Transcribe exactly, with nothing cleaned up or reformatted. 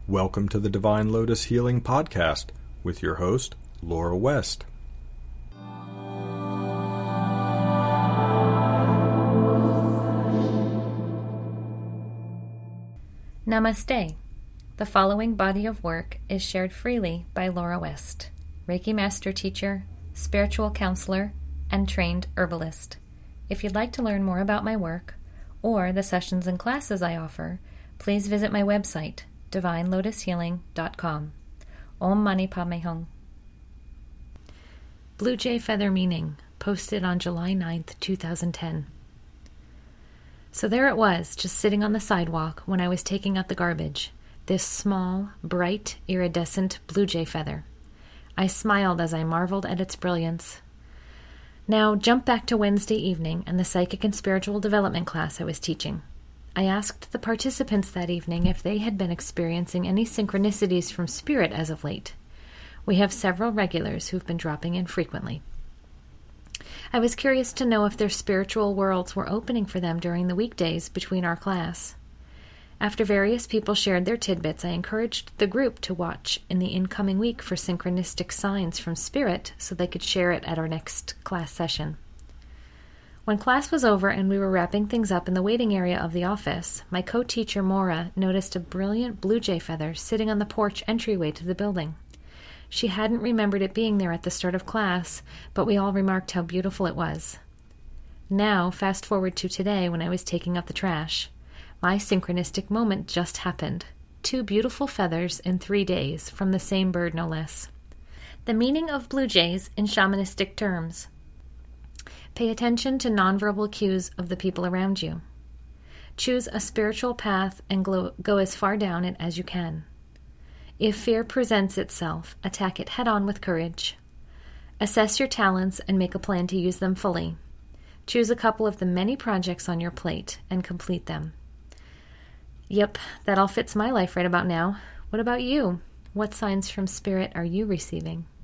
Welcome to the Divine Lotus Healing Podcast with your host, Laura West. Namaste. The following body of work is shared freely by Laura West, Reiki Master Teacher, Spiritual Counselor, and Trained Herbalist. If you'd like to learn more about my work or the sessions and classes I offer, please visit my website, divine lotus healing dot com. Om Mani Padme Hum. Blue Jay Feather Meaning, posted on July ninth, two thousand ten. So there it was, just sitting on the sidewalk when I was taking out the garbage, this small, bright, iridescent blue jay feather. I smiled as I marveled at its brilliance. Now, jump back to Wednesday evening and the psychic and spiritual development class I was teaching. I asked the participants that evening if they had been experiencing any synchronicities from spirit as of late. We have several regulars who've been dropping in frequently. I was curious to know if their spiritual worlds were opening for them during the weekdays between our class. After various people shared their tidbits, I encouraged the group to watch in the incoming week for synchronistic signs from spirit so they could share it at our next class session. When class was over and we were wrapping things up in the waiting area of the office, my co-teacher Maura noticed a brilliant blue jay feather sitting on the porch entryway to the building. She hadn't remembered it being there at the start of class, but we all remarked how beautiful it was. Now, fast forward to today when I was taking up the trash. My synchronistic moment just happened. Two beautiful feathers in three days, from the same bird no less. The meaning of blue jays in shamanistic terms. Pay attention to nonverbal cues of the people around you. Choose a spiritual path and go as far down it as you can. If fear presents itself, attack it head-on with courage. Assess your talents and make a plan to use them fully. Choose a couple of the many projects on your plate and complete them. Yep, that all fits my life right about now. What about you? What signs from spirit are you receiving?